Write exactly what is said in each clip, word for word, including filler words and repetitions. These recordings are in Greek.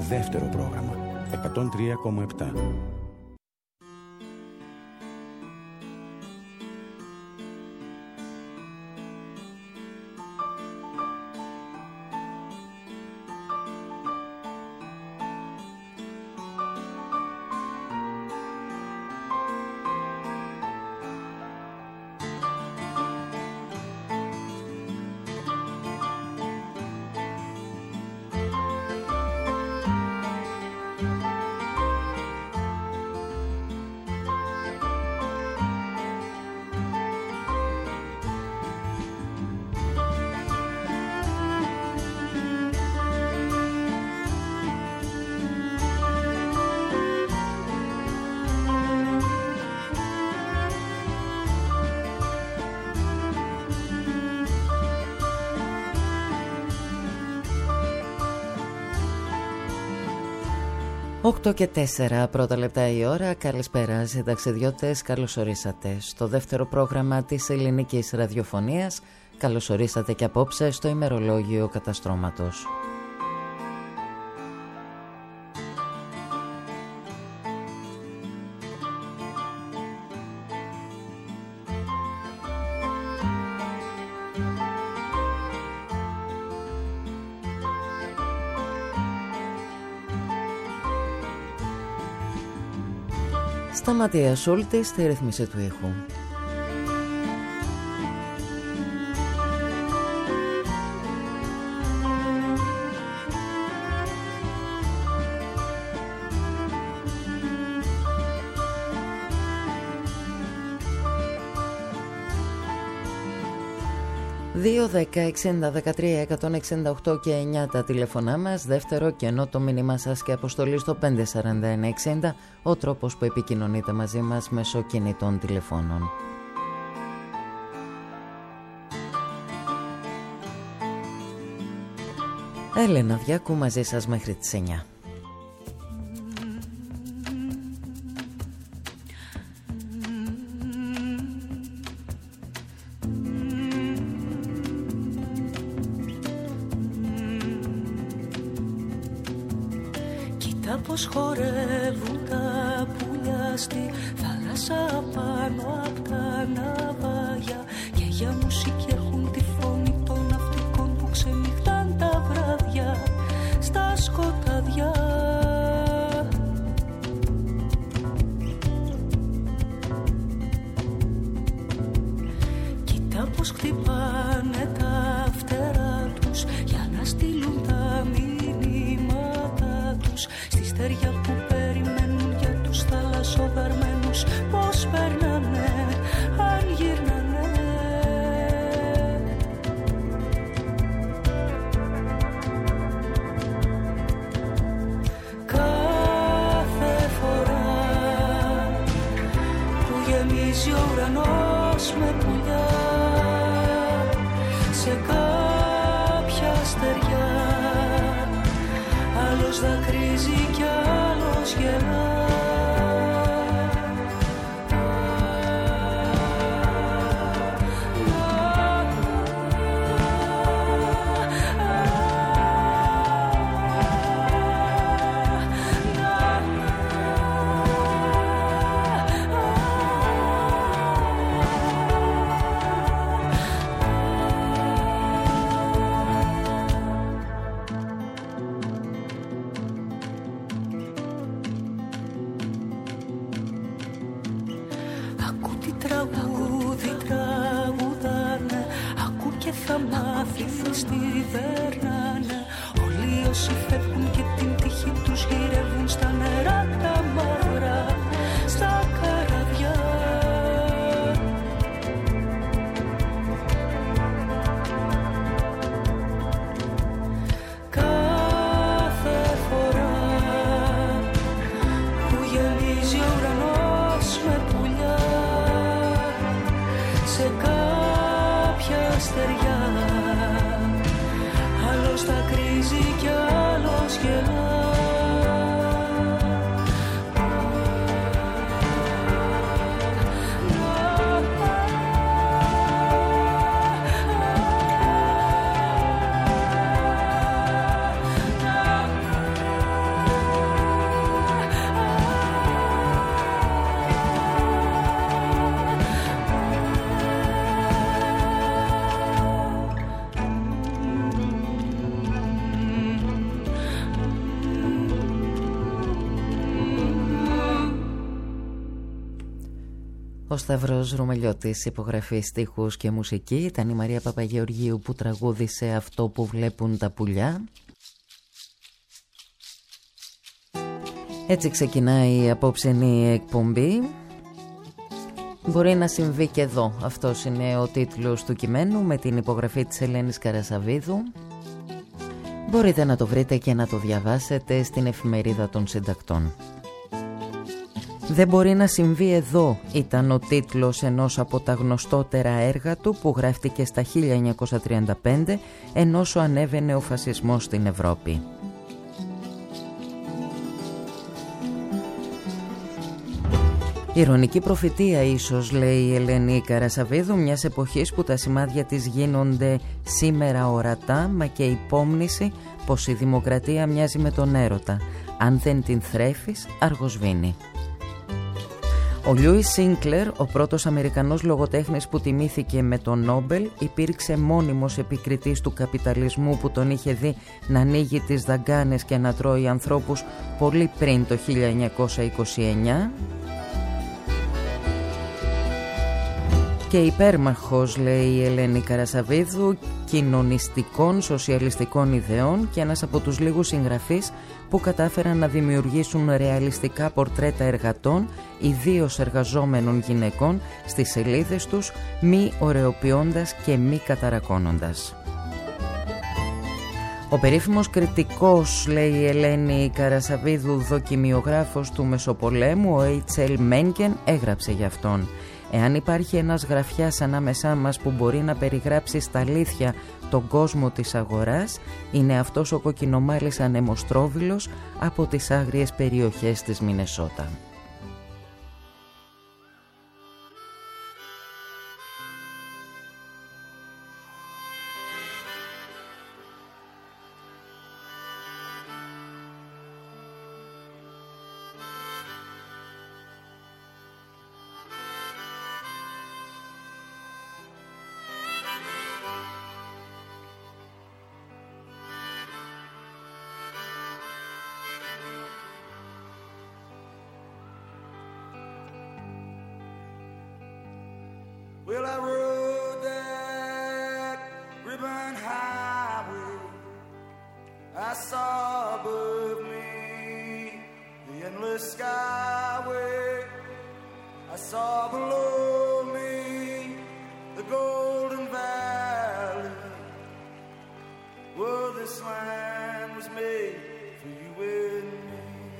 δεύτερο πρόγραμμα, εκατόν τρία κόμμα επτά. οκτώ και τέσσερα πρώτα λεπτά η ώρα. Καλησπέρα σε ταξιδιώτες, καλώς ορίσατε στο δεύτερο πρόγραμμα της ελληνικής ραδιοφωνίας. Καλώς ορίσατε και απόψε στο ημερολόγιο καταστρώματος. Σταματία Σούλτη στη ρύθμιση του ήχου. δύο, δέκα, εξήντα, δεκατρία, εκατόν εξήντα οκτώ και εννιά τα τηλεφωνά μας. Δεύτερο και ενώ το μήνυμά σας και αποστολή στο πέντε σαράντα ένα εξήντα, ο τρόπος που επικοινωνείτε μαζί μας μέσω κινητών τηλεφώνων. Έλενα Διάκου μαζί σας μέχρι τις εννιά. Πως χορεύουν τα πουλιά στη θάλασσα πάνω απ' τα ναυάγια και για μουσική έχουν τη φωνή των ναυτικών που ξενυχτάν τα βράδια στα σκοτάδια. Κοίτα πως χτυπάνε τα φτερά τους για να στείλουν τα μηνύματα τους στις στεριά που περιμένουν για τους θαλασσοδαρμένους. Πώς περνάνε, αν γυρνάνε. Κάθε φορά που γεμίζει ο ουρανός με πουλιά, σε κάποια στεριά άλλος δακρύζει κι άλλος γελά. Ο Σταύρος Ρουμελιώτης υπογραφή στίχους και μουσική. Ήταν η Μαρία Παπαγεωργίου που τραγούδισε αυτό που βλέπουν τα πουλιά. Έτσι ξεκινάει η απόψινή εκπομπή. Μπορεί να συμβεί και εδώ. Αυτός είναι ο τίτλος του κειμένου με την υπογραφή της Ελένης Καρασαβίδου. Μπορείτε να το βρείτε και να το διαβάσετε στην εφημερίδα των συντακτών. «Δεν μπορεί να συμβεί εδώ» ήταν ο τίτλος ενός από τα γνωστότερα έργα του που γράφτηκε στα χίλια εννιακόσια τριάντα πέντε, ενώ ανέβαινε ο φασισμός στην Ευρώπη. Ηρωνική προφητεία ίσως, λέει η Ελένη Καρασαβίδου, μιας εποχής που τα σημάδια της γίνονται σήμερα ορατά, μα και υπόμνηση πως η δημοκρατία μοιάζει με τον έρωτα. Αν δεν την θρέφεις, αργοσβήνει. Ο Λιούις Σίνκλερ, ο πρώτος Αμερικανός λογοτέχνης που τιμήθηκε με το Νόμπελ, υπήρξε μόνιμος επικριτής του καπιταλισμού που τον είχε δει να ανοίγει τις δαγκάνες και να τρώει ανθρώπους πολύ πριν το χίλια εννιακόσια είκοσι εννιά. Και υπέρμαχος, λέει η Ελένη Καρασαβίδου, κοινωνιστικών, σοσιαλιστικών ιδεών και ένας από τους λίγους συγγραφείς που κατάφεραν να δημιουργήσουν ρεαλιστικά πορτρέτα εργατών, ιδίως εργαζόμενων γυναικών, στις σελίδες τους, μη ωρεοποιώντας και μη καταρακώνοντας. Ο περίφημος κριτικός, λέει η Ελένη Καρασαβίδου, δοκιμιογράφος του Μεσοπολέμου, ο Έιτς Ελ Μέγκεν, έγραψε γι' αυτόν. Εάν υπάρχει ένας γραφιάς ανάμεσά μας που μπορεί να περιγράψει στα αλήθεια τον κόσμο της αγοράς, είναι αυτός ο κοκκινομάλης ανεμοστρόβιλος από τις άγριες περιοχές της Μινεσότα. Well, I rode that ribbon highway. I saw above me the endless skyway. I saw below me the golden valley. Well, this land was made for you and me.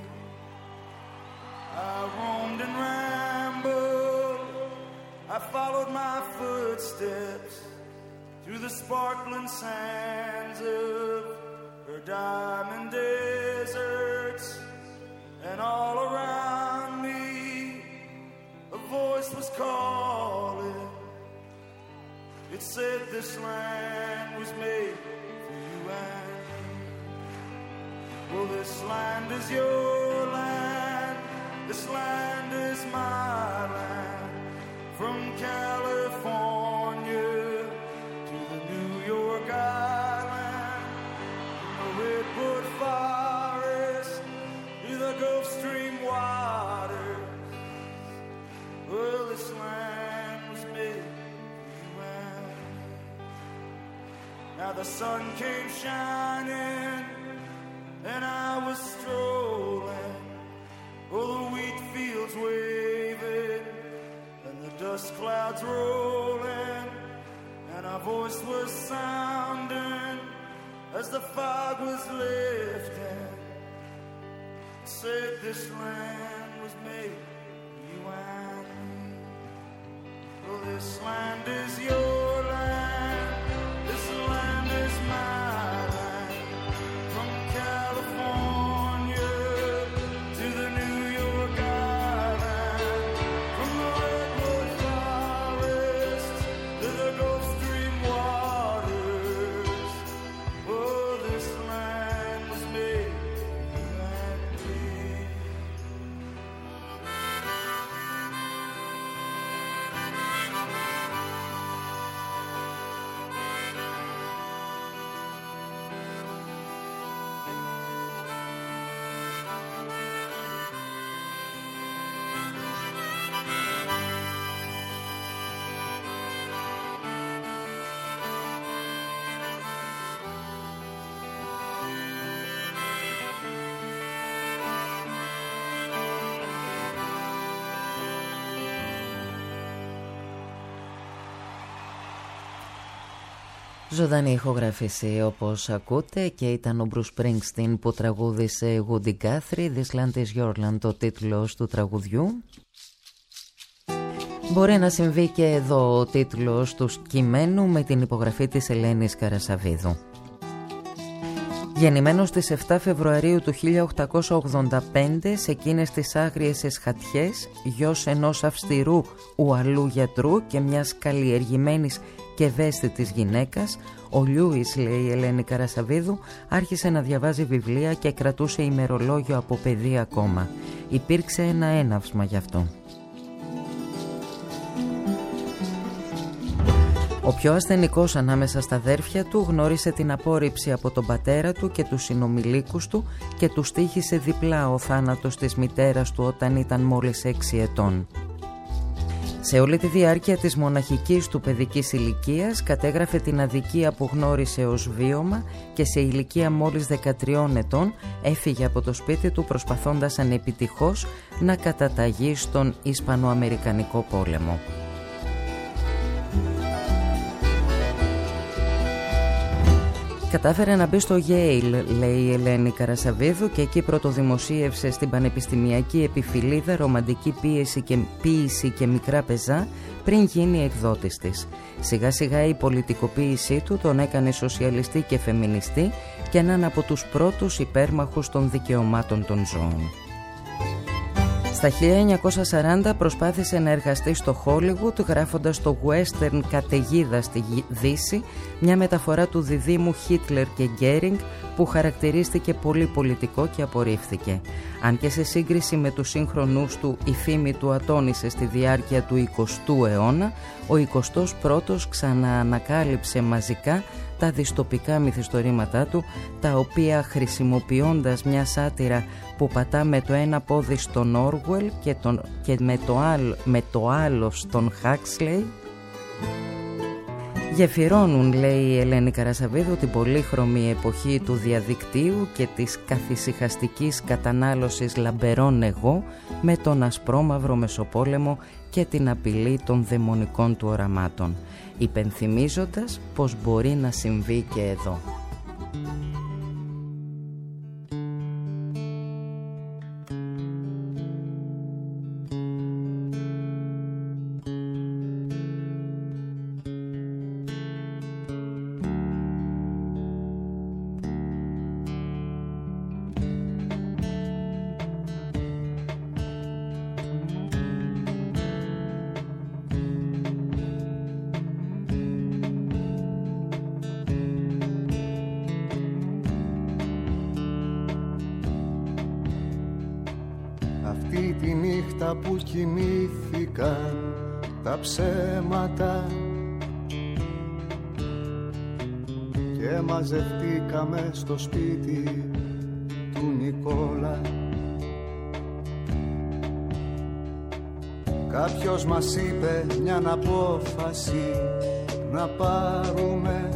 I roamed and rambled, I followed my footsteps through the sparkling sands of her diamond deserts, and all around me a voice was calling. It said this land was made for you and me. Well, this land is your land, this land is my land. From California to the New York Island, from the Redwood Forest to the Gulf Stream waters. Well, this land was made for you and me. Now the sun came shining and I was strolling, oh, the wheat fields waving, dust clouds rolling, and our voice was sounding as the fog was lifting. It said this land was made for you and me. Well, this land is your land, this land is my land. From California to the New York Island, from the Redwood Forest to the Gulf Stream waters. Oh, this land was made for you and me. Ζωντανή ηχογράφηση όπως ακούτε, και ήταν ο Bruce Springsteen που τραγούδισε Woody Guthrie, This Land is Your Land, το τίτλος του τραγουδιού. Μπορεί να συμβεί και εδώ ο τίτλος του κειμένου με την υπογραφή της Ελένης Καρασαβίδου. Γεννημένος στις εφτά Φεβρουαρίου του χίλια οκτακόσια ογδόντα πέντε σε εκείνες τις άγριες εσχατιές, γιος ενός αυστηρού Ουαλού γιατρού και μιας καλλιεργημένης και ευαίσθητης γυναίκας, ο Λιούις, λέει η Ελένη Καρασαβίδου, άρχισε να διαβάζει βιβλία και κρατούσε ημερολόγιο από παιδί ακόμα. Υπήρξε ένα έναυσμα γι' αυτό. Ο πιο ασθενικός ανάμεσα στα αδέρφια του γνώρισε την απόρριψη από τον πατέρα του και τους συνομιλίκους του και του στοίχησε διπλά ο θάνατος της μητέρας του όταν ήταν μόλις έξι ετών. Σε όλη τη διάρκεια της μοναχικής του παιδικής ηλικίας κατέγραφε την αδικία που γνώρισε ως βίωμα και σε ηλικία μόλις δεκατριών ετών έφυγε από το σπίτι του προσπαθώντας ανεπιτυχώς να καταταγεί στον Ισπανοαμερικανικό πόλεμο. Κατάφερε να μπει στο Yale, λέει η Ελένη Καρασαβίδου, και εκεί πρωτοδημοσίευσε στην πανεπιστημιακή επιφυλίδα ρομαντική πίεση και, ποίηση και μικρά πεζά πριν γίνει εκδότης της. Σιγά σιγά η πολιτικοποίησή του τον έκανε σοσιαλιστή και φεμινιστή και έναν από τους πρώτους υπέρμαχους των δικαιωμάτων των ζώων. Στα χίλια εννιακόσια σαράντα προσπάθησε να εργαστεί στο Χόλιγουτ γράφοντας το western «Καταιγίδα στη Δύση», μια μεταφορά του διδύμου Χίτλερ και Γκέρινγκ που χαρακτηρίστηκε πολύ πολιτικό και απορρίφθηκε. Αν και σε σύγκριση με τους σύγχρονούς του η φήμη του ατώνησε στη διάρκεια του εικοστού αιώνα, ο εικοστός πρώτος ξαναανακάλυψε μαζικά τα δυστοπικά μυθιστορήματά του, τα οποία χρησιμοποιώντας μια σάτυρα που πατά με το ένα πόδι στον Όργουελ και, τον, και με, το άλλο, με το άλλο στον Χάξλεϊ, γεφυρώνουν, λέει η Ελένη Καρασαβίδου, την πολύχρωμη εποχή του διαδικτύου και της καθησυχαστικής κατανάλωσης λαμπερών εγώ με τον ασπρόμαυρο Μεσοπόλεμο και την απειλή των δαιμονικών του οραμάτων, υπενθυμίζοντας πως μπορεί να συμβεί και εδώ. Αυτή τη νύχτα που κοιμήθηκαν τα ψέματα και μαζευτήκαμε στο σπίτι του Νικόλα, κάποιος μας είπε μια απόφαση να πάρουμε.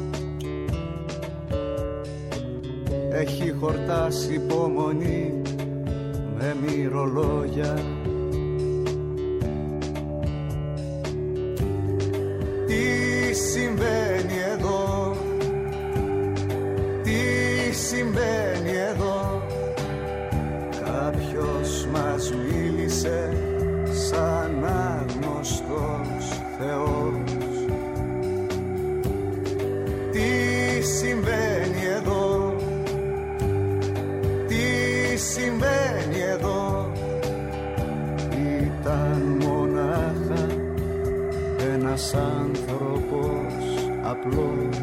Έχει χορτάσει υπομονή με μυρολόγια. Τι συμβαίνει εδώ, τι συμβαίνει εδώ, κάποιος μας μίλησε σαν άγνωστος Θεός. Τι συμβαίνει εδώ, τι συμβαίνει εδώ, ήταν μονάχα ένας άνθρωπος απλός.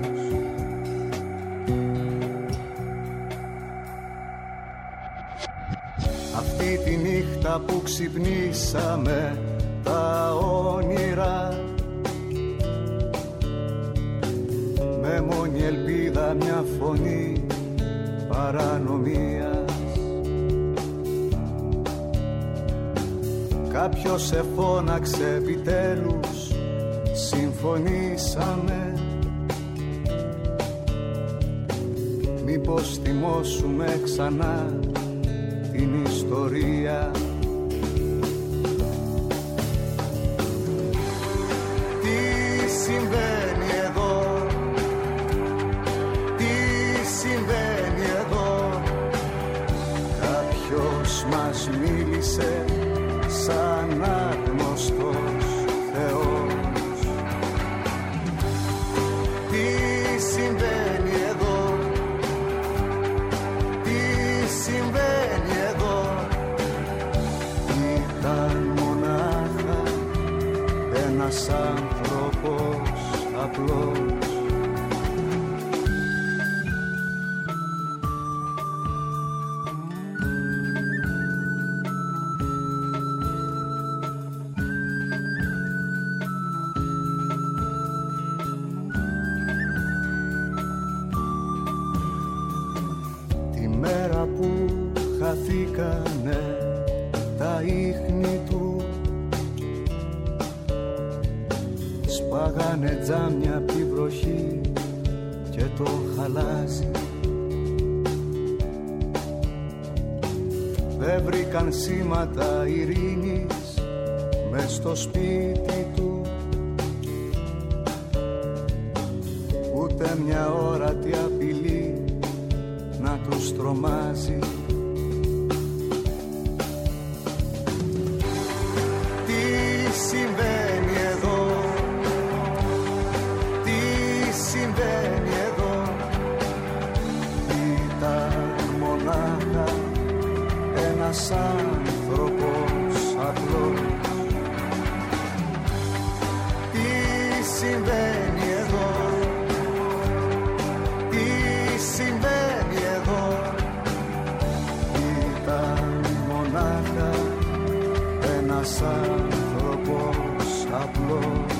Αυτή τη νύχτα που ξυπνήσαμε τα όνειρα, με μόνη ελπίδα μια φωνή παρανομίας, κάποιος σε φώναξε επιτέλους, συμφωνήσαμε. Μήπως θυμώσουμε ξανά την ιστορία. Τι συμβαίνει εδώ, μας μίλησε σαν άγνωστος Θεός. Τι συμβαίνει εδώ, τι συμβαίνει εδώ, ήταν μονάχα ένας άνθρωπος απλός. Χαθήκανε τα ίχνη του, σπάγανε τζάμια απ' τη βροχή και το χαλάζι. Δεν βρήκαν σήματα ειρήνης μες στο σπίτι του, ούτε μια όρατη απειλή να τους τρομάζει. Συμβαίνει εδώ, τι συμβαίνει εδώ, ήταν μονάχα ένας άνθρωπος απλός. Τι συμβαίνει εδώ, τι συμβαίνει εδώ, ήταν μονάχα ένας άνθρωπος απλός.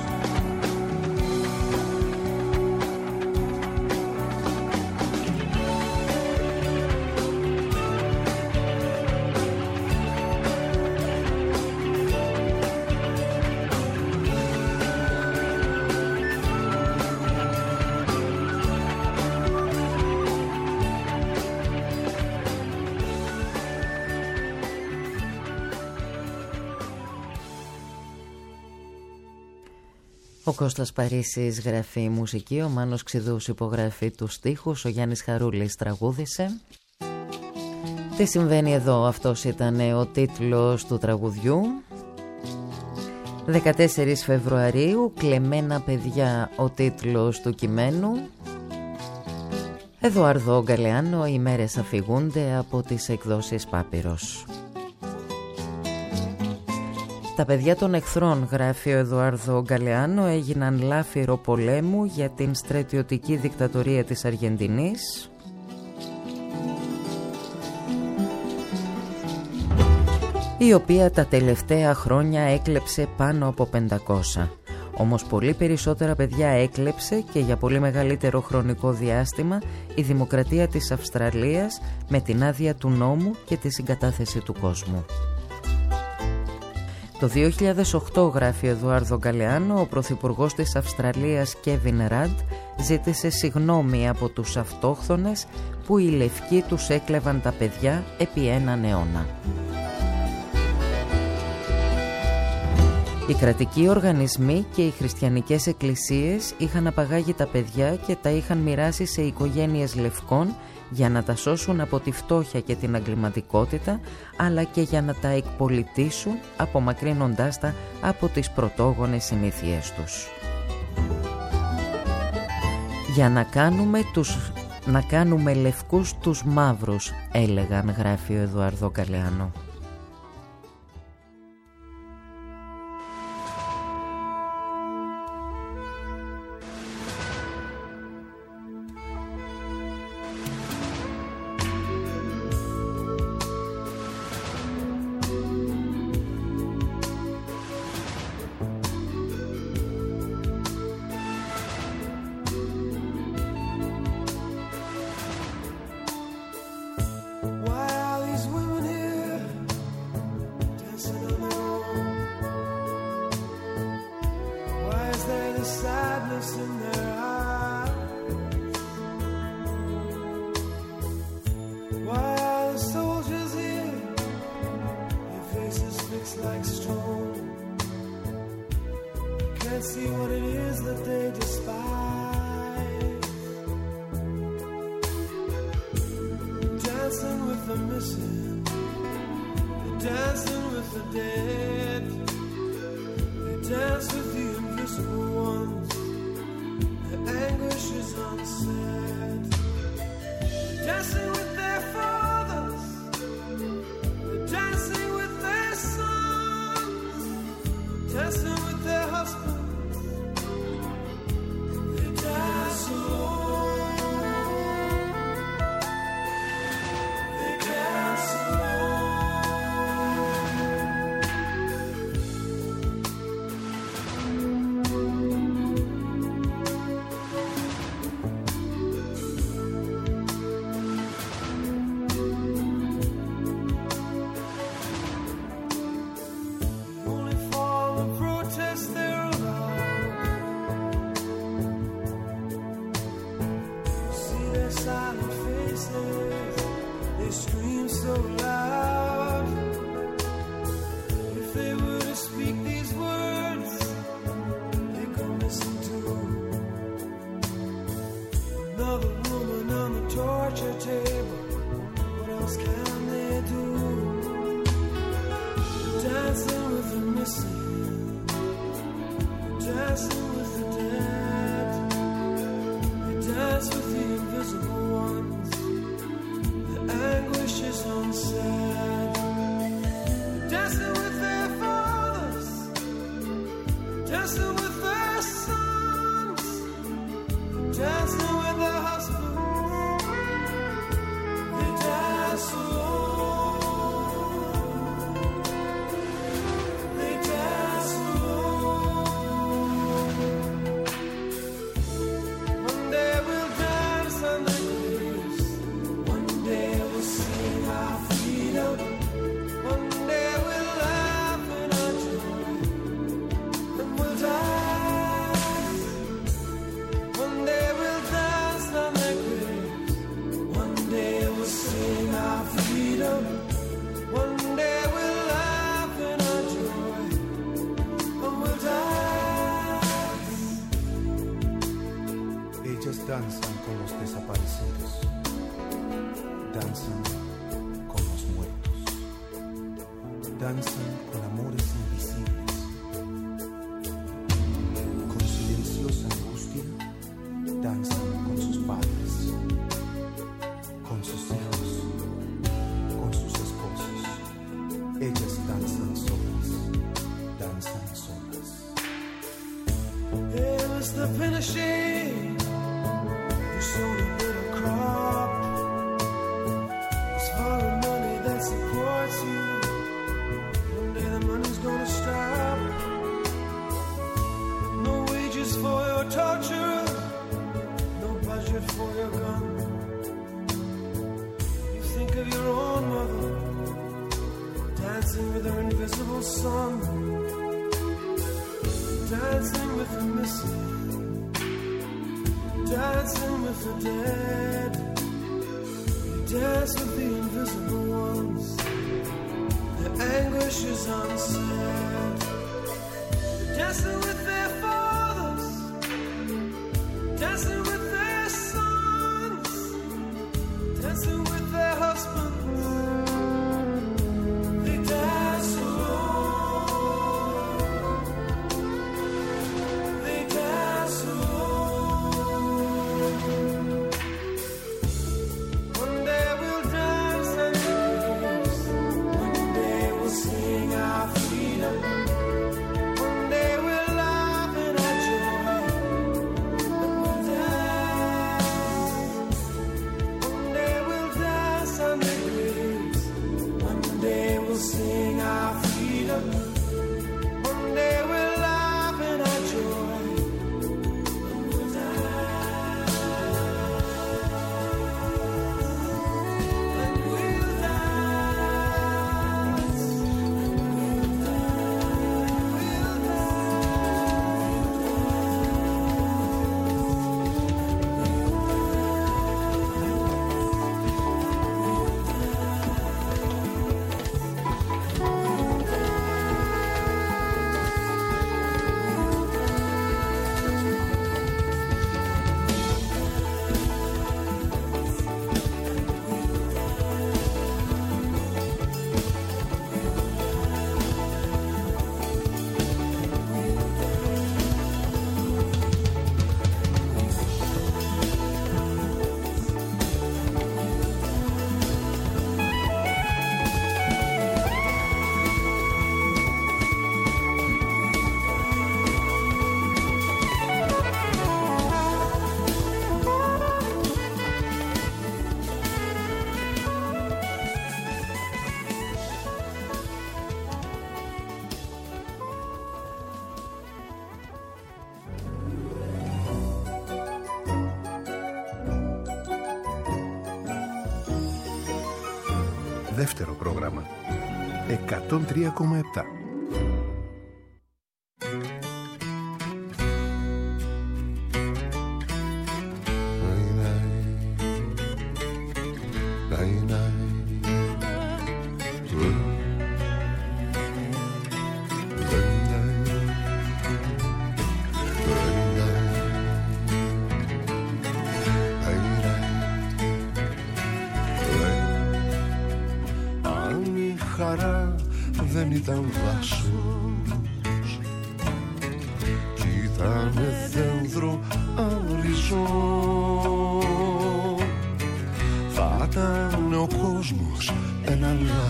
Ο Κώστας Παρίσης γράφει μουσική, ο Μάνος Ξηδούς υπογράφει τους στίχους, ο Γιάννης Χαρούλης τραγούδισε. Τι συμβαίνει εδώ, αυτός ήταν ο τίτλος του τραγουδιού. δεκατέσσερις Φεβρουαρίου, κλεμμένα παιδιά ο τίτλος του κειμένου. Εδουάρδο Γκαλεάνο, οι μέρες αφηγούνται, από τις εκδόσεις Πάπυρος. Τα παιδιά των εχθρών, γράφει ο Εδουάρδο Γκαλεάνο, έγιναν λάφυρο πολέμου για την στρατιωτική δικτατορία της Αργεντινής. Η οποία τα τελευταία χρόνια έκλεψε πάνω από πεντακόσια. Όμως πολύ περισσότερα παιδιά έκλεψε και για πολύ μεγαλύτερο χρονικό διάστημα η Δημοκρατία της Αυστραλίας με την άδεια του νόμου και τη συγκατάθεση του κόσμου. Το δύο χιλιάδες οκτώ, γράφει ο Εδουάρδο Γκαλεάνο, ο πρωθυπουργός της Αυστραλίας Κέβιν Ραντ ζήτησε συγγνώμη από τους αυτόχθονες που οι λευκοί τους έκλεβαν τα παιδιά επί έναν αιώνα. Οι κρατικοί οργανισμοί και οι χριστιανικές εκκλησίες είχαν απαγάγει τα παιδιά και τα είχαν μοιράσει σε οικογένειες λευκών για να τα σώσουν από τη φτώχεια και την αγκληματικότητα, αλλά και για να τα εκπολιτήσουν, απομακρύνοντάς τα από τις πρωτόγονες συνήθειές τους. Για να κάνουμε, τους, να κάνουμε λευκούς τους μαύρους, έλεγαν, γράφει ο Εδουάρδο Γκαλεάνο. dancing with the dead. They dance with the invisible ones. Their anguish is unsaid. They're dancing with their fathers. They're dancing with their sons. Dancing with their husbands. They dance alone. They dance alone. Danzan con los desaparecidos, danzan con los muertos, danzan con amores invisibles, con silenciosa angustia, danzan con sus padres, con sus hijos, con sus esposos. Ellas danzan solas, danzan solas. It was the finishing. Sold a little crop. It's foreign money that supports you. One day the money's gonna stop. No wages for your torture. No budget for your gun. You think of your own mother dancing with her invisible son. Dancing with the missing. Dancing with the dead. You dance with the invisible ones. Their anguish is unsaid. Dancing with their fathers. Dancing with their sons. Dancing with their husbands. They dance alone. They dance alone. One day we'll die. Δεύτερο πρόγραμμα. εκατόν τρία κόμμα επτά. Δεν ήταν δάσος κι ήτανε δέντρο αριζό, θα ήταν ο κόσμος ένα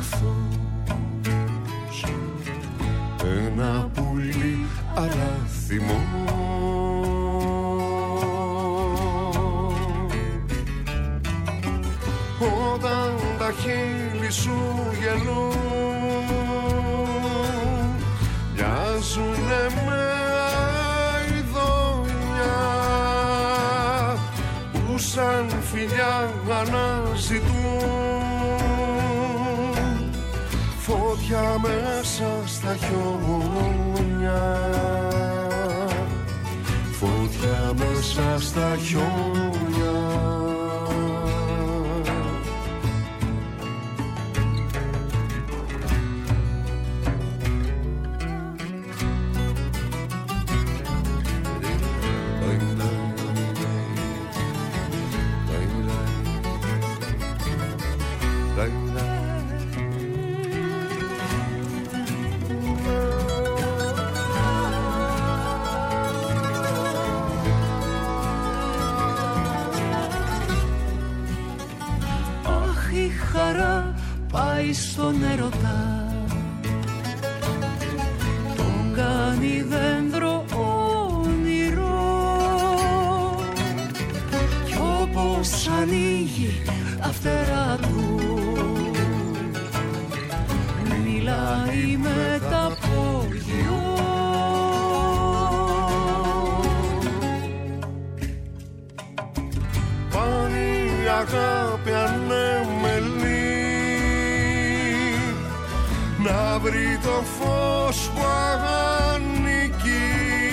λάθος, ένα πουλί αράθιμο. Όταν τα χείλη σου γελούν, μοιάζουνε με αηδόνια που σαν φιλιά αναζητούν φωτιά μέσα στα χιόνια, φωτιά μέσα στα χιόνια. Στον έρωτα τον κάνει δέντρο όνειρο κι όπως ανοίγει τα φτερά του μιλάει με τα απόγειο. Πάλι η αγάπη ανέμελη να βρει το φως που ανήκει,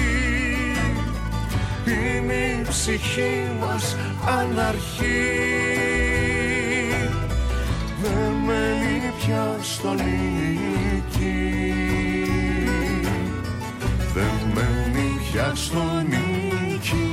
είναι η ψυχή μας αναρχή, δεν μένει πια στο νίκη, δεν μένει πια στο νίκη.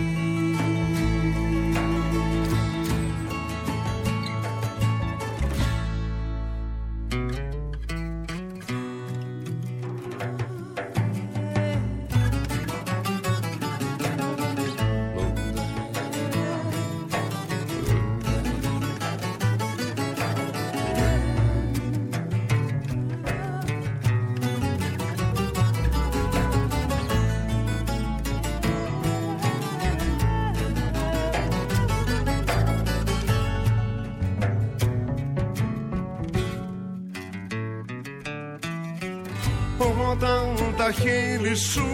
Όταν τα χείλη σου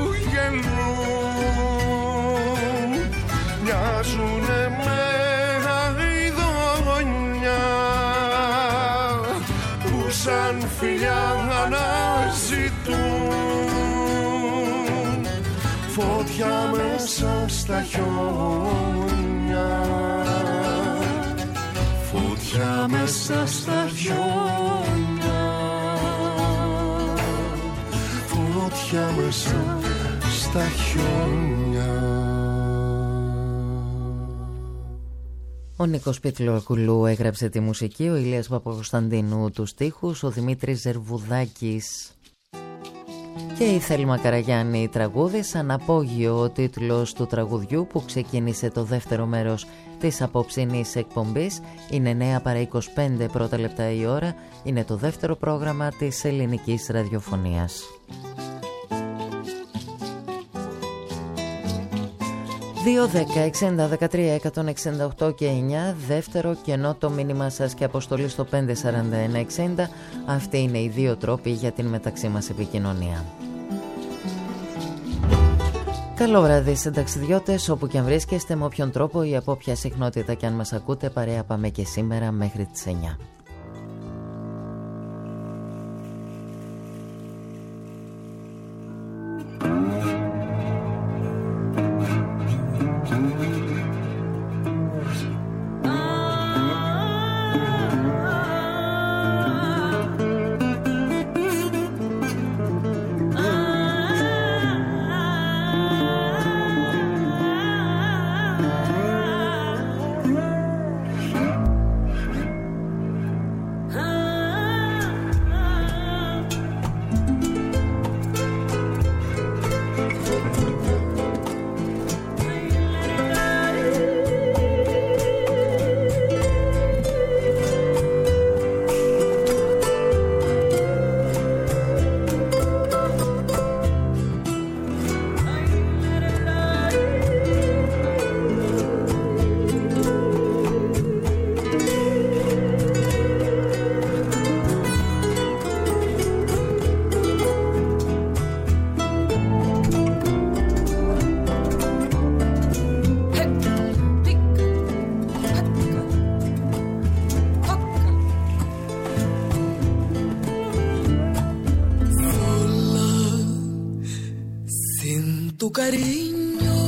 γελούν, μοιάζουνε με αηδόνια που σαν φιλιά αναζητούν φωτιά μέσα στα χιόνια, φωτιά μέσα στα χιόνια, φωτιά μέσα στα χιόνια. Ο Νίκος Πιτλοκουλού έγραψε τη μουσική, ο Ηλίας Παπακοσταντίνου τους στίχους, ο Δημήτρης Ζερβουδάκης και η Θέλμα Καραγιάννη τραγούδισαν. Απόγειο ο τίτλος του τραγουδιού που ξεκίνησε το δεύτερο μέρος της απόψινής εκπομπής. Είναι εννέα παρά είκοσι πέντε πρώτα λεπτά η ώρα. Είναι το δεύτερο πρόγραμμα της ελληνικής ραδιοφωνίας. δύο δέκα εξήντα δεκατρία εκατόν εξήντα οκτώ και εννιά, δεύτερο κενό το μήνυμα σας και αποστολή στο πέντε σαράντα ένα εξήντα. Αυτοί είναι οι δύο τρόποι για την μεταξύ μας επικοινωνία. Καλό βράδυ συνταξιδιώτες, όπου και αν βρίσκεστε, με όποιον τρόπο ή από όποια συχνότητα και αν μας ακούτε, παρέα πάμε και σήμερα μέχρι τις εννιά. tu cariño.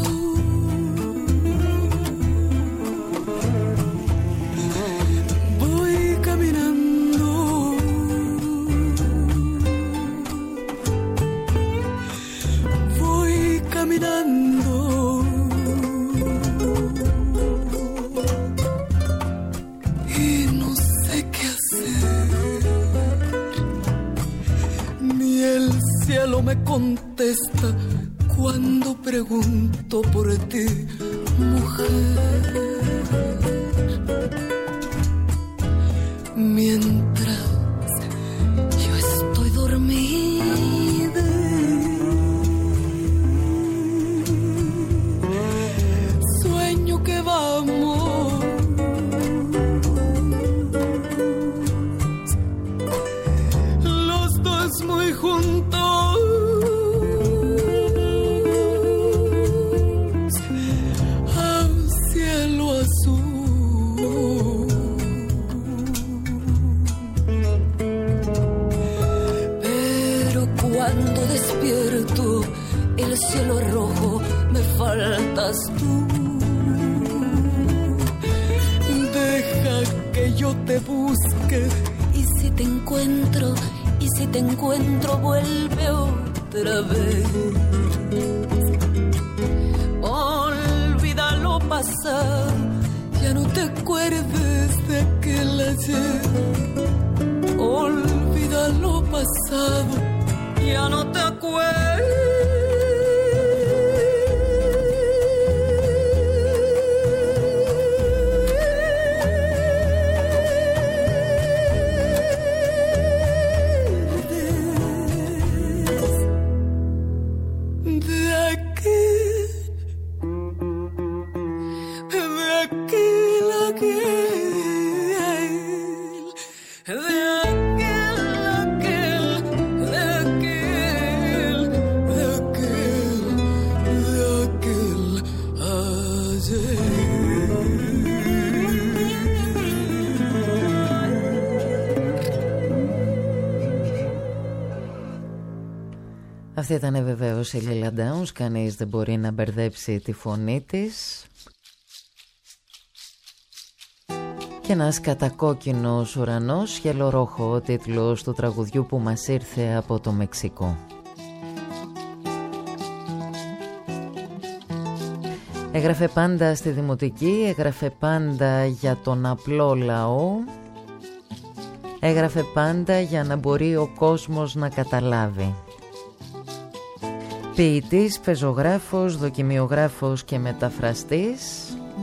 Voy caminando, voy caminando, y no sé qué hacer, ni el cielo me contesta cuando pregunto por ti, mujer. Mientras yo estoy dormida, sueño que vamos los dos muy juntos a un cielo azul. Pero cuando despierto, el cielo es rojo, me faltas tú. Deja que yo te busque, y si te encuentro, y si te encuentro, vuelve otra vez. Olvida lo pasado, ya no te acuerdes de aquel ayer. Olvida lo pasado, ya no te acuerdes. Αυτή ήταν βεβαίως η Lila Downs, κανείς δεν μπορεί να μπερδέψει τη φωνή της. Και ένας κατακόκκινος ουρανός, γελορόχο ο τίτλος του τραγουδιού που μας ήρθε από το Μεξικό. Έγραφε πάντα στη δημοτική, έγραφε πάντα για τον απλό λαό, έγραφε πάντα για να μπορεί ο κόσμος να καταλάβει. Ποιητής, πεζογράφος, δοκιμιογράφος και μεταφραστής.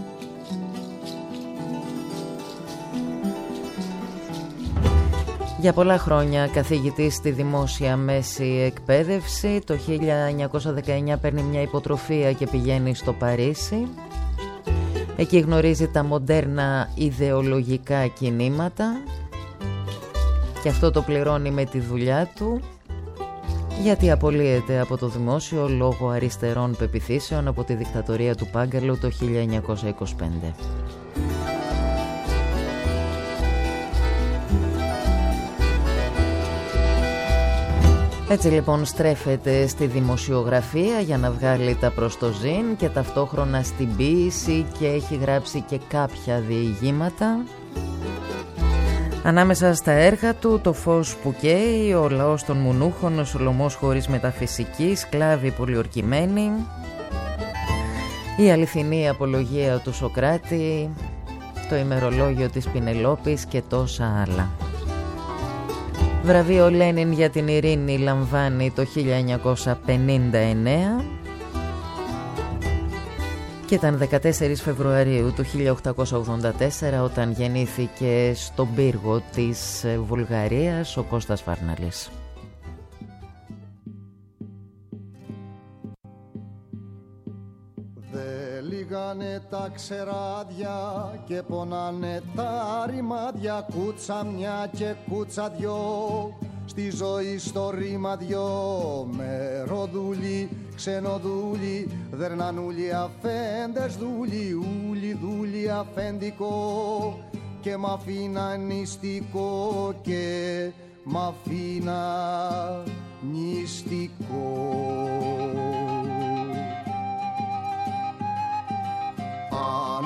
Για πολλά χρόνια καθηγητής στη δημόσια μέση εκπαίδευση. Το χίλια εννιακόσια δεκαεννιά παίρνει μια υποτροφία και πηγαίνει στο Παρίσι. Εκεί γνωρίζει τα μοντέρνα ιδεολογικά κινήματα και αυτό το πληρώνει με τη δουλειά του, γιατί απολύεται από το δημόσιο λόγω αριστερών πεποιθήσεων από τη δικτατορία του Πάγκαλου το χίλια εννιακόσια είκοσι πέντε. Έτσι λοιπόν στρέφεται στη δημοσιογραφία για να βγάλει τα προστοζήν και ταυτόχρονα στην ποίηση και έχει γράψει και κάποια διηγήματα. Ανάμεσα στα έργα του το φως που καίει, ο λαός των μουνούχων, ο Σολομός χωρίς μεταφυσική, σκλάβοι πολιορκημένοι, η αληθινή απολογία του Σοκράτη, το ημερολόγιο της Πινελόπης και τόσα άλλα. Βραβείο Λένιν για την ειρήνη λαμβάνει το χίλια εννιακόσια πενήντα εννέα και ήταν δεκατέσσερις Φεβρουαρίου του χίλια οκτακόσια ογδόντα τέσσερα όταν γεννήθηκε στον πύργο της Βουλγαρίας ο Κώστας Βάρναλης. Λίγανε τα ξεράδια και πονάνε τα ρημάδια, κούτσα μια και κούτσα δυο, στη ζωή στο ρήμα δυο. Μεροδούλοι, ξενοδούλοι, δερνανούλοι, αφέντες δούλοι, ούλοι δούλοι αφεντικό και μ' αφήνα νηστικό και μ' αφήνα νηστικό.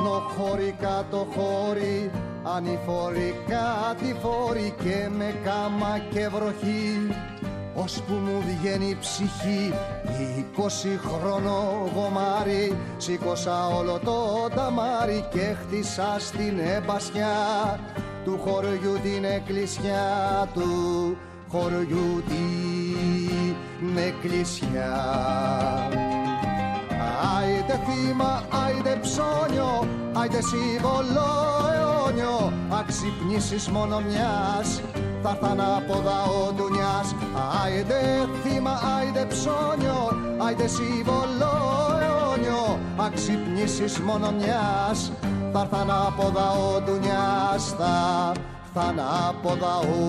μόνο χώρι κάτω χώρι, ανηφορικά τη φόρη και με κάμα και βροχή, ώσπου μου βγαίνει η ψυχή. Είκοσι χρόνο γομάρι, σήκωσα όλο το ταμάρι και χτίσα στην εμπασιά του χωριού την εκκλησιά, του χωριού την εκκλησιά. Άιντε θύμα, άιντε ψώνιο, άιντε σύμβολο αιώνιο, αξυπνήσεις μόνο μιας, θα έρθαν από δαό ντουνιάς. Άιντε θύμα, άιντε ψώνιο, άιντε σύμβολο αιώνιο, αξυπνήσεις μόνο μιας, θα έρθαν από δαό ντουνιάς, θα έρθαν από δαό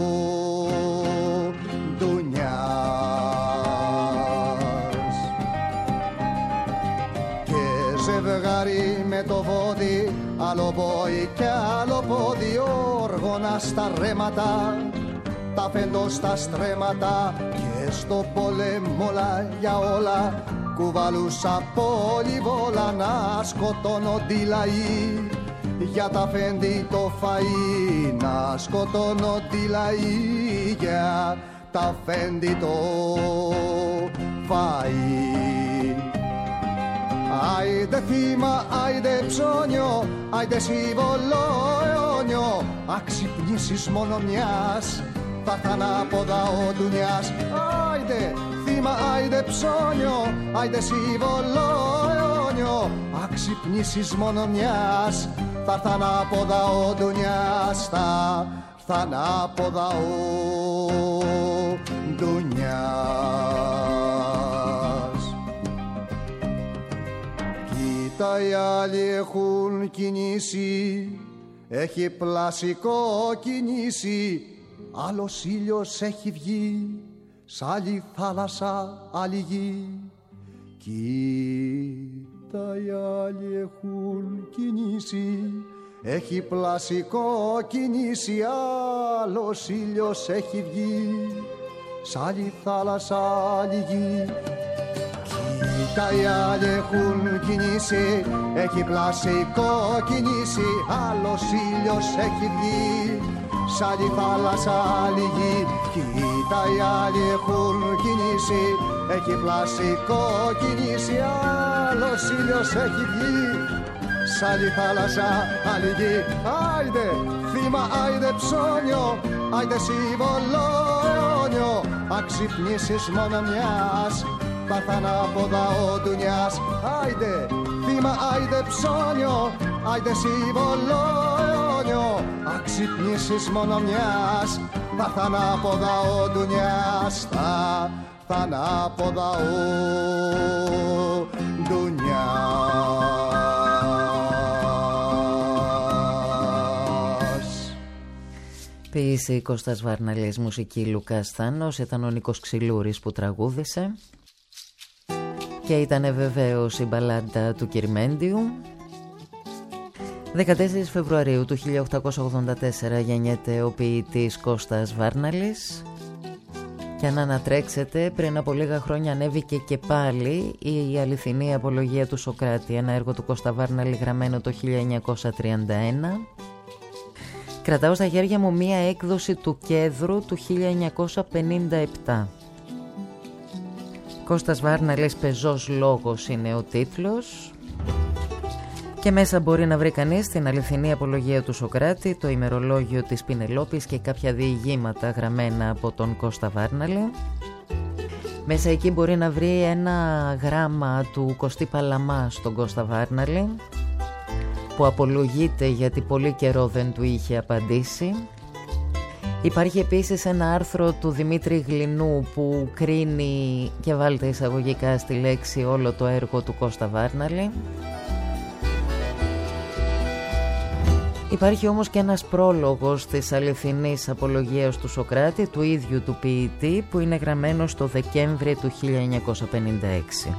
ντουνιάς. Ζευγάρι με το βόδι, άλλο πόη κι άλλο πόδι, όργωνα στα ρέματα, τα φέντο στα στρέμματα, και στο πόλεμο όλα για όλα κουβαλούσα πολυβόλα, να σκοτώνονται οι λαοί για τα φέντη το φαΐ, να σκοτώνονται οι λαοί για τα φέντη το φαΐ. Άιντε θύμα, άιντε ψώνιο, άιντε σύμβολο αιώνιο, αξυπνήσεις μόνο μιας, θα έρθαν από δαό ντουνιάς. Άιντε θύμα, άιντε ψώνιο, άιντε σύμβολο αιώνιο, αξυπνήσεις μόνο μιας, θα έρθαν από δαό ντουνιάς, θα έρθαν από δαό ντουνιάς. Τα οι άλλοι έχουν κινήσει, έχει πλασικό κινήσει, άλλος ήλιος έχει βγει, σ' άλλη θάλασσα άλλη γη. Κοίτα οι άλλοι έχουν κινήσει, έχει πλασικό κινήσει, άλλος ήλιος έχει βγει, σ' άλλη θάλασσα άλλη γη. Κοίτα οι άλλοι έχουν κινήσει, έχει πλασικό κινήσει, άλλος ήλιος έχει βγει, σ' άλλη θάλασσα άλλη γη. Κοίτα οι άλλοι έχουν κινήσει, έχει πλασικό κινήσει, άλλος ήλιος έχει βγει, σ' άλλη θάλασσα άλλη γη. Άιντε θύμα, άιντε ψώνιο, άιντε σύμβολο αιώνιο, αξυπνήσεις μόνο μιας, θα έρθαν από δαό ντουνιάς. Άιντε θύμα, άιντε ψώνιο, άιντε σύμβολο αιώνιο, αξυπνήσεις μόνο μιας, θα έρθαν από δαό ντουνιάς, θα έρθαν από δαό ντουνιάς. Ποίηση Κώστας Βάρναλης, μουσική Λουκάς Θάνος, ήταν ο Νίκος Ξυλούρης που τραγούδησε. Και ήταν βεβαίως η μπαλάντα του Κυρμέντιου. δεκατέσσερις Φεβρουαρίου του χίλια οκτακόσια ογδόντα τέσσερα γεννιέται ο ποιητής Κώστας Βάρναλης. Και αν ανατρέξετε, πριν από λίγα χρόνια ανέβηκε και πάλι η αληθινή απολογία του Σωκράτη, ένα έργο του Κώστα Βάρναλη γραμμένο το χίλια εννιακόσια τριάντα ένα. Κρατάω στα χέρια μου μία έκδοση του Κέδρου του χίλια εννιακόσια πενήντα επτά. Κώστας Βάρναλης, πεζός λόγος είναι ο τίτλος, και μέσα μπορεί να βρει κανείς την αληθινή απολογία του Σωκράτη, το ημερολόγιο της Πινελόπης και κάποια διηγήματα γραμμένα από τον Κώστα Βάρναλη. Μέσα εκεί μπορεί να βρει ένα γράμμα του Κωστή Παλαμά στον Κώστα Βάρναλη, που απολογείται γιατί πολύ καιρό δεν του είχε απαντήσει. Υπάρχει επίσης ένα άρθρο του Δημήτρη Γλινού που κρίνει, και βάλτε εισαγωγικά στη λέξη, όλο το έργο του Κώστα Βάρναλη. Υπάρχει όμως και ένας πρόλογος της αληθινής απολογίας του Σωκράτη, του ίδιου του ποιητή, που είναι γραμμένος το Δεκέμβρη του χίλια εννιακόσια πενήντα έξι.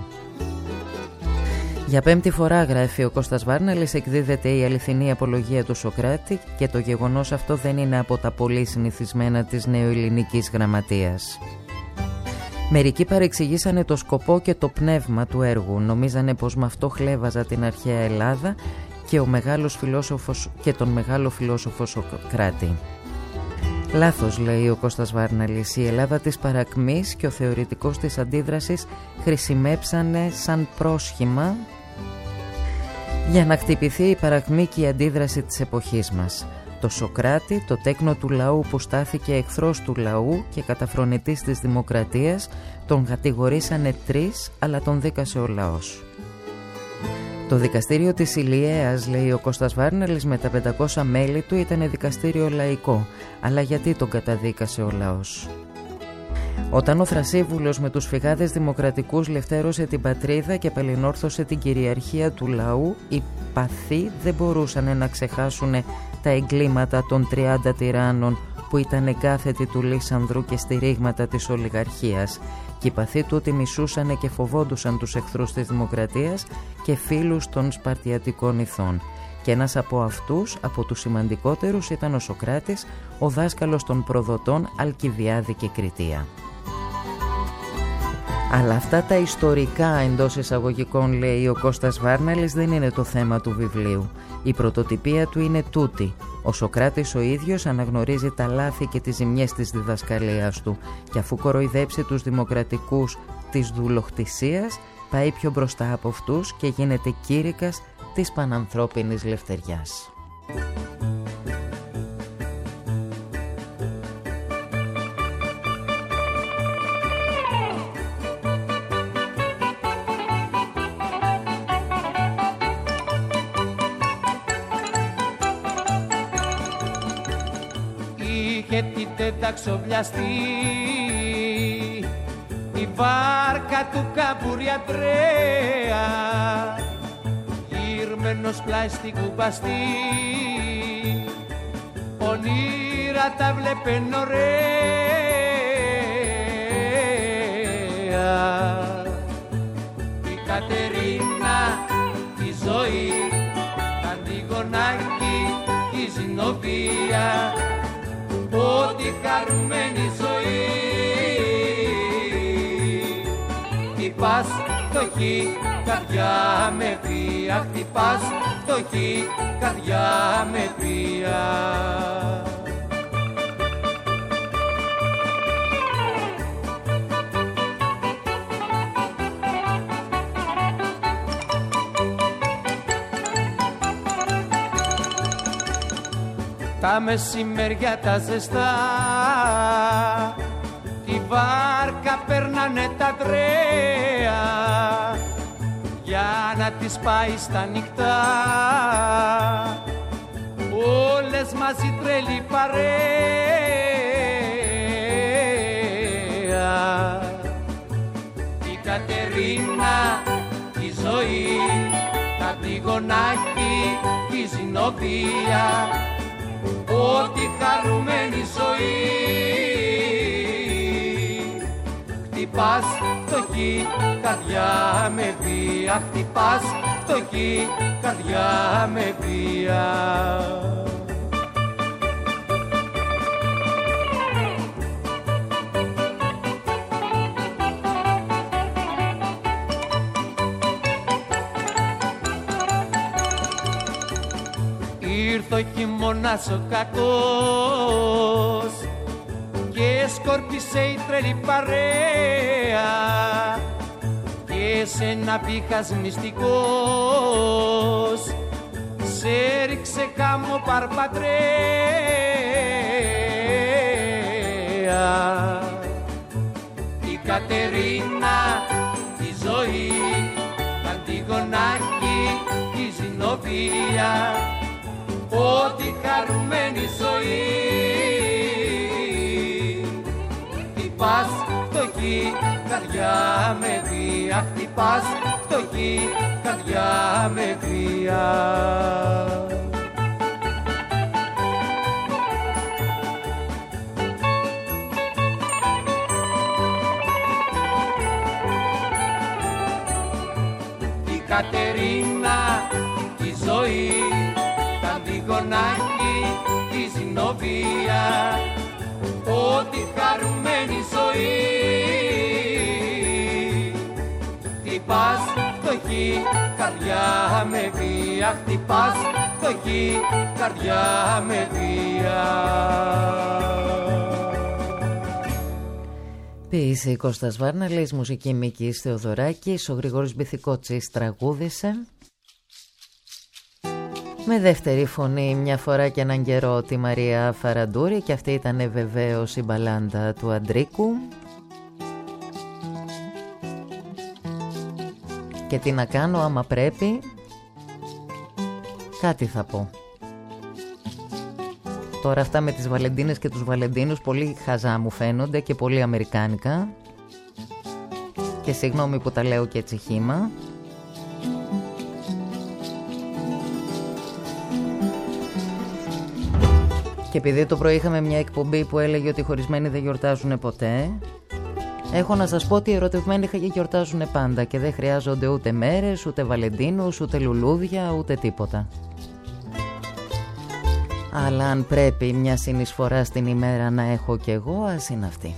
Για πέμπτη φορά, γράφει ο Κώστας Βάρναλης, εκδίδεται η αληθινή απολογία του Σωκράτη, και το γεγονός αυτό δεν είναι από τα πολύ συνηθισμένα της νεοελληνικής γραμματείας. Μερικοί παρεξηγήσανε το σκοπό και το πνεύμα του έργου, νομίζανε πως με αυτό χλέβαζα την αρχαία Ελλάδα και, ο μεγάλος φιλόσοφος, και τον μεγάλο φιλόσοφο Σοκράτη. Λάθος, λέει ο Κώστας Βάρναλης, η Ελλάδα της παρακμής και ο θεωρητικός της αντίδρασης χρησιμέψανε σαν πρόσχημα για να χτυπηθεί η παρακμή και η αντίδραση της εποχής μας. Το Σοκράτη, το τέκνο του λαού που στάθηκε εχθρός του λαού και καταφρονητής της δημοκρατίας, τον κατηγορήσανε τρεις, αλλά τον δίκασε ο λαός. Το δικαστήριο της Ηλιέας, λέει ο Κώστας Βάρναλης, με τα πεντακόσια μέλη του ήταν δικαστήριο λαϊκό, αλλά γιατί τον καταδίκασε ο λαός? Όταν ο Θρασίβουλος με τους φυγάδες δημοκρατικούς λευτέρωσε την πατρίδα και απελινόρθωσε την κυριαρχία του λαού, οι παθοί δεν μπορούσαν να ξεχάσουν τα εγκλήματα των τριάντα τυράννων που ήταν εγκάθετοι του Λύσανδρου και στηρίγματα της ολιγαρχίας, και οι παθοί τούτοι μισούσαν και φοβόντουσαν τους εχθρούς της δημοκρατίας και φίλους των σπαρτιατικών ηθών. Και ένας από αυτούς, από τους σημαντικότερους, ήταν ο Σοκράτης, ο δάσκαλος των προδοτών Αλκιβιάδη και Κριτία. Αλλά αυτά τα ιστορικά, εντός εισαγωγικών, λέει ο Κώστας Βάρναλης, δεν είναι το θέμα του βιβλίου. Η πρωτοτυπία του είναι τούτη. Ο Σοκράτης ο ίδιος αναγνωρίζει τα λάθη και τις ζημιές της διδασκαλίας του, και αφού κοροϊδέψει τους δημοκρατικούς της δουλοχτησίας, πάει πιο μπροστά από αυτούς και γίνεται κήρυκας της πανανθρώπινης λευτεριάς. Είχε την τεταξοβιαστή η βάρκα του Καμπουριατρέα, γύρμενος πλάι στην κουμπαστή, ονείρα τα βλέπεν ωραία. Η Κατερίνα, η ζωή, τα Αντιγονάκη, η Ζηνοβία, ό,τι χαρούμενη ζωή. Χτυπάς φτωχή καρδιά με βία, χτυπάς φτωχή καρδιά με βία. Τα μεσημέρια τα ζεστά, τη βάρκα περνάνε τα τρέα, για να τις πάει στα νυχτά, όλες μαζί τρελή παρέα. Η Κατερίνα, η ζωή, τα Αντιγονάκη, η Ζηνοβία, ό,τι χαρούμενη ζωή. Χτυπάς φτωχή καρδιά με βία, χτυπάς φτωχή καρδιά με βία. Ήρθε ο χειμώνας ο κακός και σκόρπισε η τρελή παρέα, και σε ένα πήχας μυστικός σε ρίξε χάμω παρπατρέα. Η Κατερίνα, η ζωή, τα Αντιγονάκη, η Ζηνοβία, ό,τι χαρούμενη ζωή. Χτυπάς φτωχή καρδιά με βία, χτυπάς φτωχή καρδιά με βία. Η Κατερίνα, η ζωή, τα Αντιγονάκη, η Ζηνοβία, ό,τι χαρούμενη ζωή. Χτυπάς φτωχή καρδιά καρδιά με βία χτυπάς, φτωχή καρδιά με βία. Ποίηση Κώστας Βάρναλης, μουσική Μίκης Θεοδωράκης, ο Γρηγόρης Μπιθικότσης τραγούδισε. Με δεύτερη φωνή μια φορά και έναν καιρό τη Μαρία Φαραντούρη, και αυτή ήταν βεβαίως η μπαλάντα του Αντρίκου. Και τι να κάνω άμα πρέπει, κάτι θα πω. Τώρα αυτά με τις Βαλεντίνες και τους Βαλεντίνους πολύ χαζά μου φαίνονται και πολύ αμερικάνικα. Και συγγνώμη που τα λέω και έτσι χύμα. Και επειδή το πρωί είχαμε μια εκπομπή που έλεγε ότι οι χωρισμένοι δεν γιορτάζουν ποτέ, έχω να σας πω ότι οι ερωτευμένοι γιορτάζουν πάντα και δεν χρειάζονται ούτε μέρες, ούτε Βαλεντίνους, ούτε λουλούδια, ούτε τίποτα. Αλλά αν πρέπει μια συνεισφορά στην ημέρα να έχω κι εγώ, ας είναι αυτή.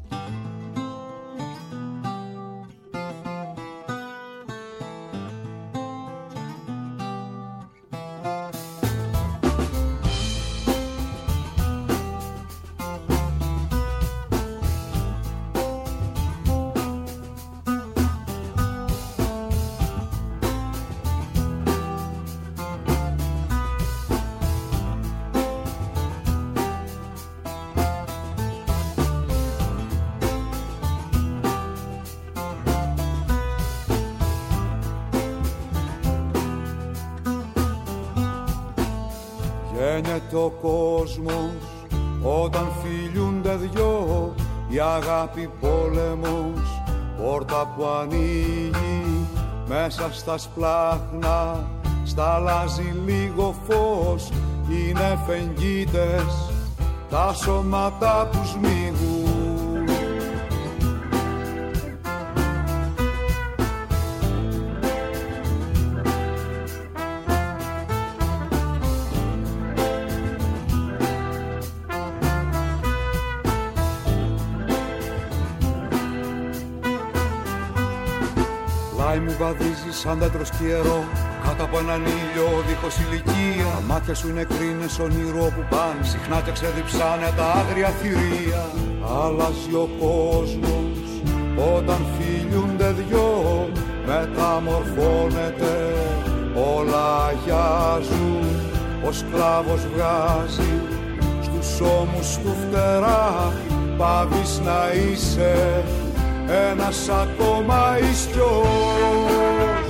Γένεται ο κόσμος όταν φιλιούνται δυο, η αγάπη πόλεμος, πόρτα που ανοίγει μέσα στα σπλάχνα, σταλάζει λίγο φως, είναι φεγγίτες τα σώματα που σμίγουν. Μου βαδίζει σαν δέντρο σκιερό κάτω από έναν ήλιο δίχως ηλικία. Τα μάτια σου είναι κρίνες όνειρο που πάνε, συχνά και ξεδιψάνε τα άγρια θηρία. Αλλάζει ο κόσμος όταν φιλιούνται δυο, μεταμορφώνεται, όλα αγιάζουν. Ο σκλάβος βγάζει στους ώμους του φτερά, πάβεις να είσαι ένας ακόμα ισιός.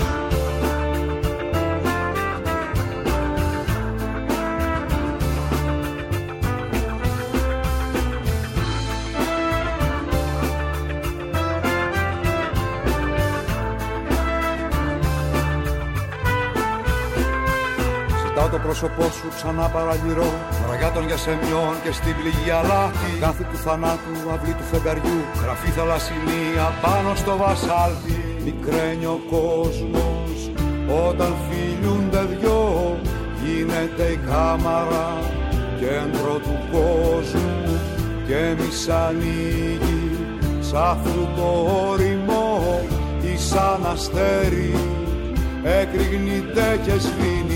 Ζητάω το πρόσωπό σου ξανά παραγυρώ, ραγιά των γιασεμιών και στην πληγή αλάτι. Κάθε του θανάτου, αυλή του φεγγαριού, γραφή θαλασσινία πάνω στο βασάλτι. Μικραίνει ο κόσμος όταν φιλιούνται δυο, γίνεται η κάμαρα κέντρο του κόσμου και εμείς ανοίγει σαν φρούτο όριμο ή σαν αστέρι εκρηγνείται και σβήνει.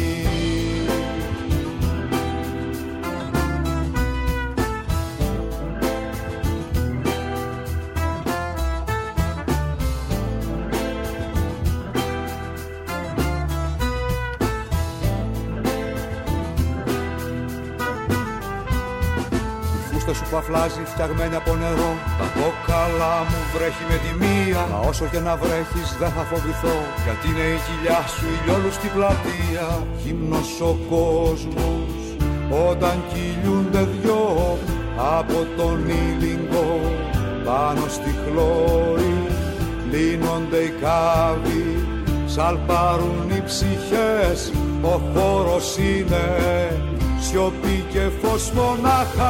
Σου παφλάζει φτιαγμένη από νερό, τα κόκαλα μου βρέχει με τη μία. Μα όσο και να βρέχεις δεν θα φοβηθώ, γιατί είναι η κοιλιά σου ηλιόλου στην πλατεία. Γύμνος ο κόσμος όταν κυλιούνται δυο, από τον ήλιγκο πάνω στη χλώρη λύνονται οι κάβοι, σαλπάρουν οι ψυχές. Ο χώρος είναι σιωπή και φως μονάχα.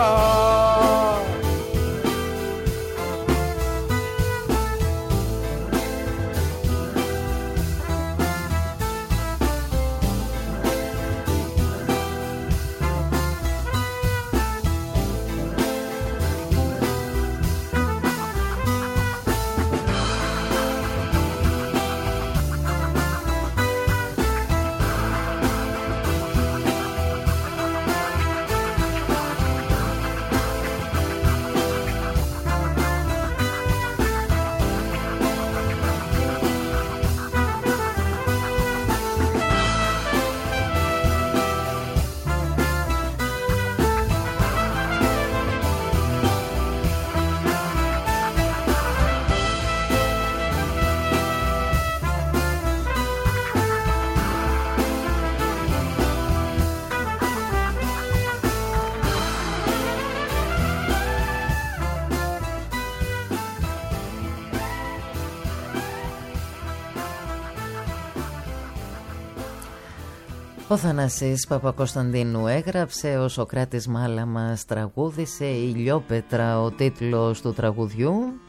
Ο Θανάσης Παπακοσταντίνου έγραψε, ο Σωκράτης Μάλαμας τραγούδισε, η Ηλιόπετρα ο τίτλος του τραγουδιού.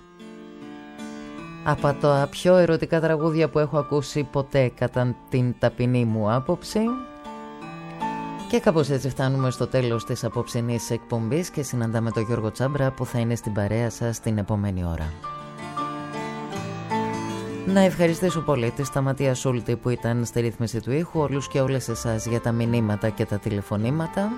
Από τα πιο ερωτικά τραγούδια που έχω ακούσει ποτέ κατά την ταπεινή μου άποψη. Και κάπως έτσι φτάνουμε στο τέλος της απόψινής εκπομπής και συναντάμε τον Γιώργο Τσάμπρα που θα είναι στην παρέα σας την επόμενη ώρα. Να ευχαριστήσω πολύ τη Σταματία Σούλτη που ήταν στη ρύθμιση του ήχου, όλους και όλες εσάς για τα μηνύματα και τα τηλεφωνήματα.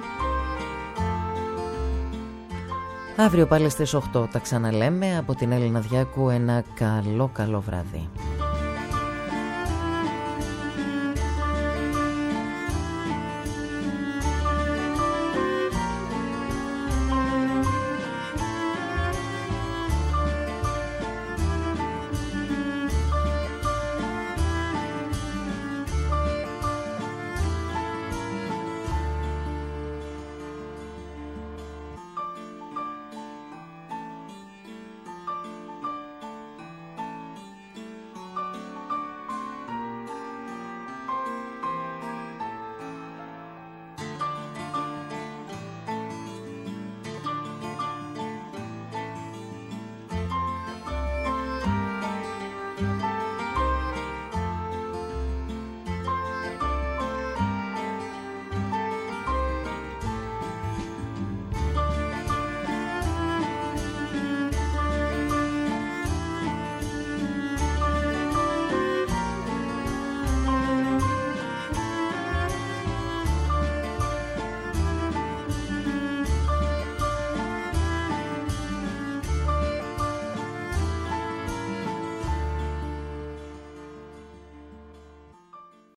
Αύριο πάλι στις οκτώ τα ξαναλέμε. Από την Έλληνα Διάκου ένα καλό καλό βράδυ.